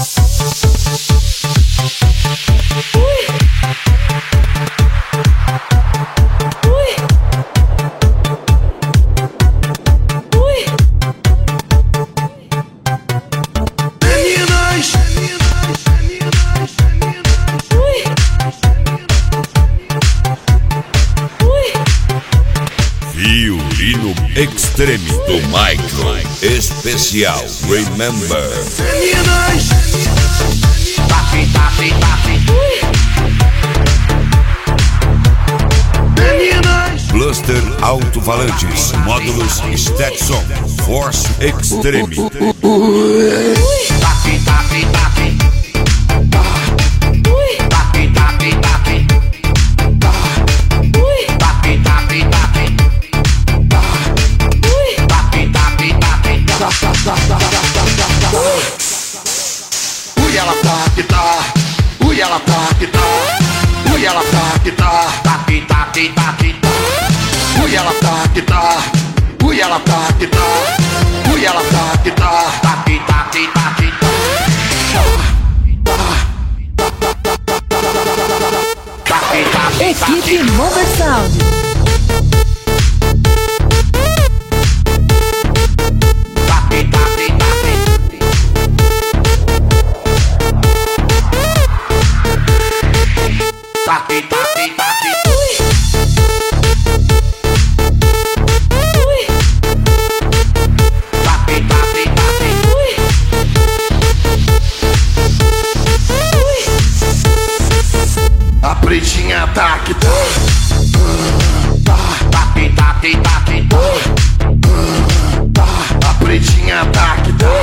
Violino Extreme do Michael Especial Remember. Bluster Alto-Falantes, módulos Stetson, Force Extreme. Ela tá que tá, ela tá que tá, ela tá que tá, taqui taqui taqui tá. Ela tá que tá, ela tá que tá, ela tá que tá, taqui taqui taqui tá. Equipe Mover Sound. A pretinha tá que tá, taqui taqui taqui tá. A pretinha tá que tá,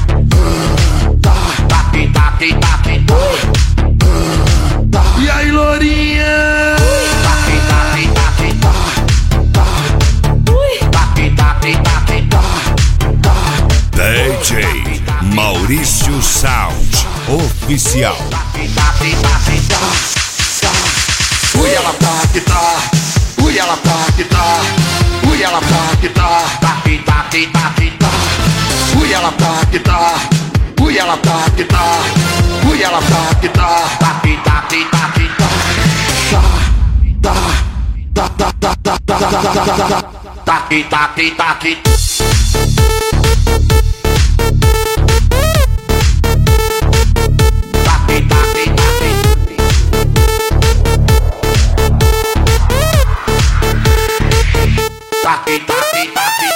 taqui taqui taqui tá. E aí, lourinha? Taqui taqui taqui tá, taqui taqui taqui tá. DJ Maurício Sound Oficial. Ela tá que tá, ela tá que tá, ela tá que tá, taqui taqui taqui tá. Ela tá que tá, ela tá que tá, ela tá que tá, taqui taqui taqui tá. Taqui taqui taqui. Taqui taqui taqui.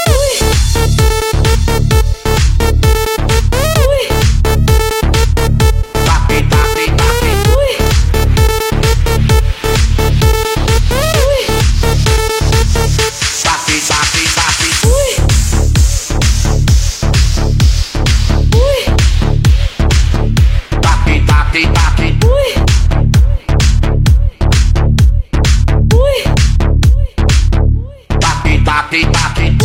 Taqui taqui taqui. Taqui taqui taqui. Taqui taqui taqui. Taqui taqui taqui.